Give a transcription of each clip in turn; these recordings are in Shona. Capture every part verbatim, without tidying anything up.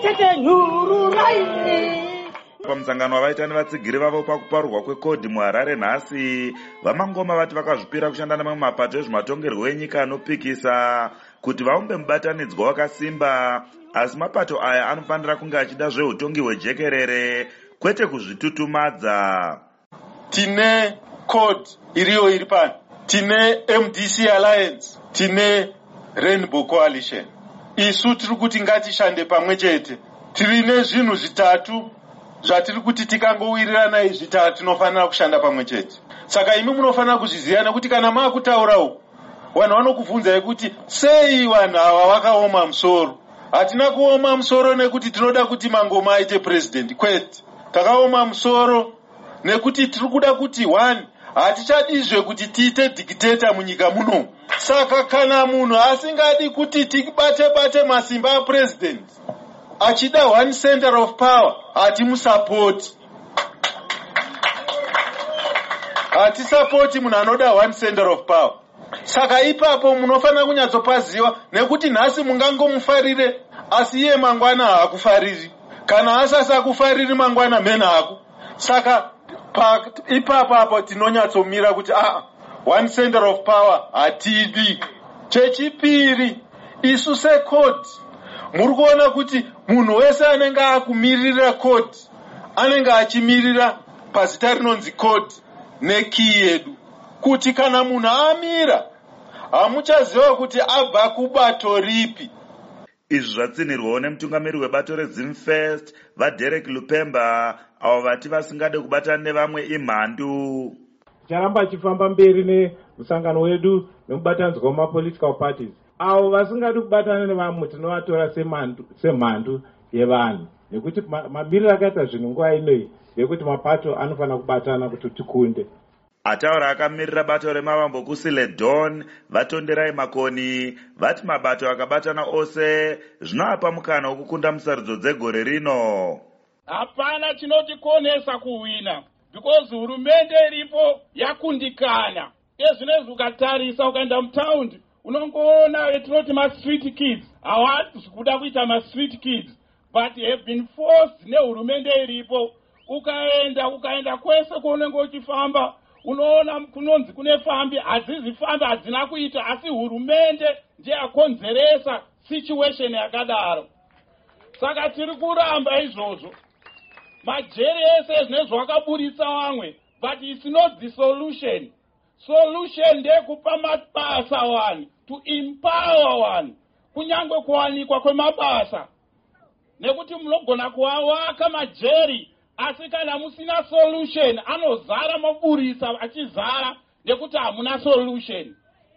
chete nyururai. Pamusangano wavaita nevatsigiri vavo pakuparurwa kwekodhi muHarare nhasi, vamangoma vati vakazvipira kushanda nemamwe mapato ezvematongerwo enyika anopikisa kuti vaumbe mubatanidzwa wakasimba, asi mapato aya anofanira kunge achida zveutongi hwejekerere kwete kuzvitutumadza. Tine code iriyo iri pano, tine M D C Alliance, tine Rainbow Coalition. Isu tiri kuti ngatishande pamwe chete. Tiri nezvinhu zvitatu zvatiri kuti tikangowirirana zvitatu tinofanira kushanda pamwe chete. Saka imi munofanira kuzviziva nekuti kana maakutaura uku vanhu vanokubvunzai kuti sei vanhu ava vakaoma musoro. Hatina kuoma musoro nekuti tinoda kuti Mangoma aite president, kwete. Takaoma musoro nekuti tiri kuda kuti one, hatichadizve kuti tiite dictator munyika muno. Saka kana munhu asingadi kuti tibate bate masimba apresident, achida one center of power, hatimusapoti. Hatisapoti munhu anoda one center of power. Saka ipapo munofanira kunyatsopaziva nekuti nhasi mungangomufarire asi iye mangwana haakufariri. Kana asasa kufariri mangwana mena hako. Saka pa, ipapo apo tinonyatsomira kuti ah, one center of power hatidi. Chechipiri, isu secode muri kuona kuti munhu wese anenge akumirira code anenge achimirira pazita rinonzi code nekii yedu, kuti kana munhu amira hamuchaziva kuti abva kubato ripi. Izvi zvatsinirwawo nemutungamiri webato reZimfest vaDerek Lupemba, avo vati vasingade kubatana nevamwe imhandu. Charamba achifamba mberi nemusangano wedu nemubatanidzwa wemapolitical parties. Avo vasingadi kubatana nevamwe tinovatora semhandu yevanhu, nekuti mamiriro akaita zvinhu nguva inoi yekuti mapato anofanira kubatana kuti tikunde. Ataura akamirira bato remavambo kuSiledon vatonderai Makoni vati mabato akabatana ose zvinoapa mukana wokukunda musarudzo dzegore rino. Hapana chinotikonesa kuwina because hurumende iripo yakundikana. Ezvinezvi ukatarisa ukaenda mutaundi unongoona etinoti ma-street kids hawasi kuda kuita ma-street kids but have been forced nehurumende iripo. Ukaenda ukaenda kwese kwaunenge uchifamba unoona kunonzi kune fambi, hadzizi fambi hadzina kuita, asi hurumende ndiye yakonzeresa situation yakadaro. Saka tiri kuramba izvozvo. Majeri ese zvinezvi wakaburitsa vamwe, but it's not the solution. Solution ndekupa mabasa one, to empower one, kunyangwe kuwanikwa kwemabasa. Nekuti munogona kuwawaka majeri, asi kana musina solution anozara maburisa achizara nekuti hamuna solution.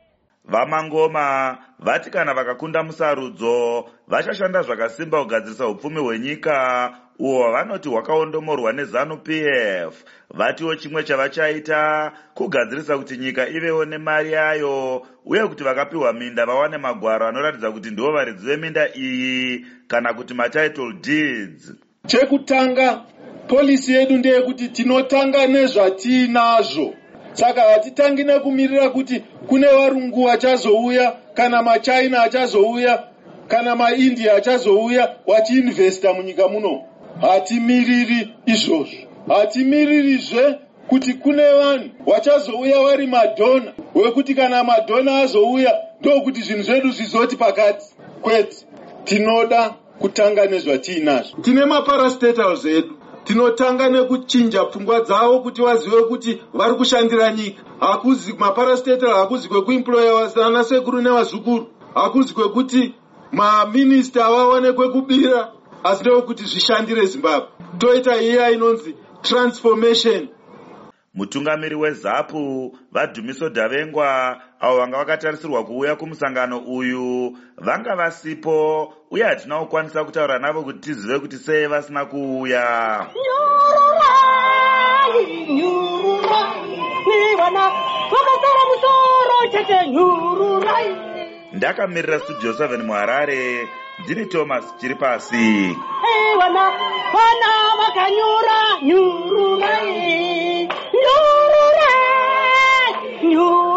Vamangoma vati kana vakakunda musarudzo vachashanda zvakasimba kugadzirisa upfumi hwenyika uwo vanoti hwakaondomorwa neZanu P F. Vatiwo chimwe chavachaita kugadzirisa kuti nyika ivewo nemari yayo uye kuti vakapiwa minda vawane magwaro anoratidza kuti ndivo varidzi veminda iyi kana kuti matitle deeds. Chekutanga polisi yedu ndeyekuti tinotanga nezvatinazvo. Saka hatitangi nekumirira kuti kune varungu vachazouya kana maChina achazouya kana maIndia achazouya wachiinvesta munyika muno. Hatimiriri izvozvo. Hatimiririzve kuti kune vanhu vachazouya vari madhona wekuti kana madhona azouya ndokuti zvinhu zvedu zvizoti pakati. Kwete, tinoda kutanga nezvatinazvo. Tine maparastatals edu. Tinotanga nekuchinja pfungwa dzavo kuti vazive kuti vari kushandira nyika. Hakuzi maparastatal hakuzi kwekuemploya vasana sekuru nevazukuru. Hakuzi kwekuti maminista vawane kwekubira, asi ndekuti zvishandire Zimbabwe. Toita iya inonzi transformation. Mutungamiri weZapu vaDhumiso Davengwa avo vanga vakatarisirwa kuuya kumusangano uyu vanga vasipo uye hatina kukwanisa kutaura navo kuti tizive kuti sei vasina kuuya. Nyururai, nyururai, vana vakasara musoro chete nyururai. Ndakamirira Studio seven muHarare, ndini Thomas Chiripasi. Vana vana vakanyura nyururai, nyururai, nyururai.